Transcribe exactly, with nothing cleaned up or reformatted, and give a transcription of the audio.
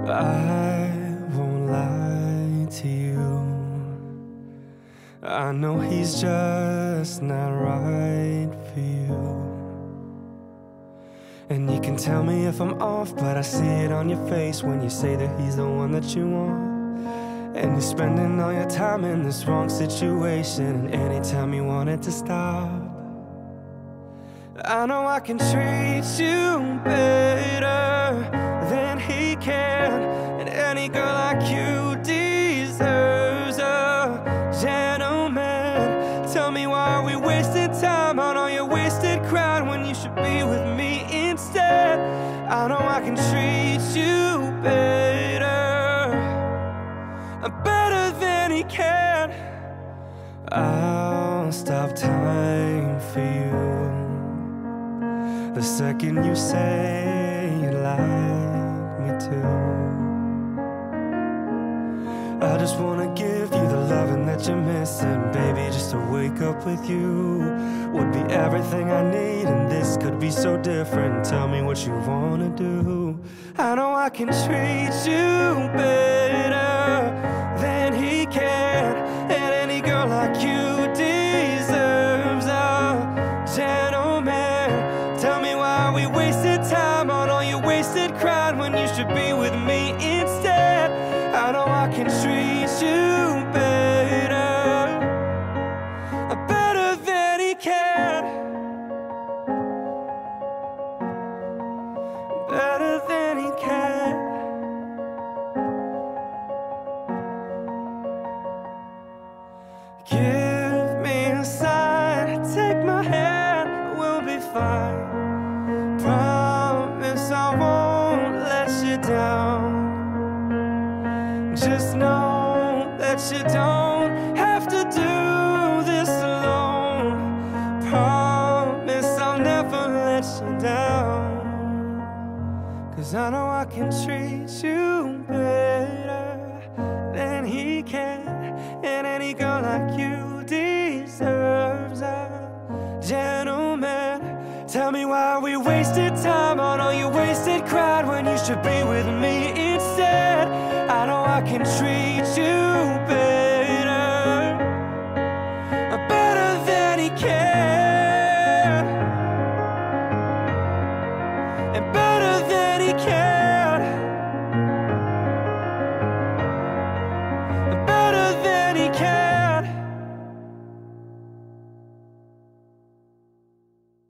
I won't lie to you. I know he's just not right for you. And you can tell me if I'm off, but I see it on your face when you say that he's the one that you want. And you're spending all your time in this wrong situation, and anytime you want it to stop. I know I can treat you better than he can, and any girl like you deserves a gentleman. Tell me, why are we wasting time on all your wasted crying when you should be with me instead? I know I can treat you better, better than he can. I'll stop time for you the second you say you'd like me to. I just wanna give you the loving that you're missing, baby. Just to wake up with you would be everything I need, and this could be so different. Tell me what you wanna do. I know I can treat you better than he can, and any girl like you deserves a gentleman. Tell me, why are we wasting time on all your wasted crying when you should be with me instead? I know I can treat you better, better than he can, better than he can. Give me a sign, take my hand, we'll be fine. Promise I won't let you down. Just know that you don't have to do this alone. Promise I'll never let you down. 'Cause I know I can treat you better than he can, and any girl like you deserves a gentleman. Tell me, why we wasted time on all your wasted crying when you should be with me instead? I know I can treat you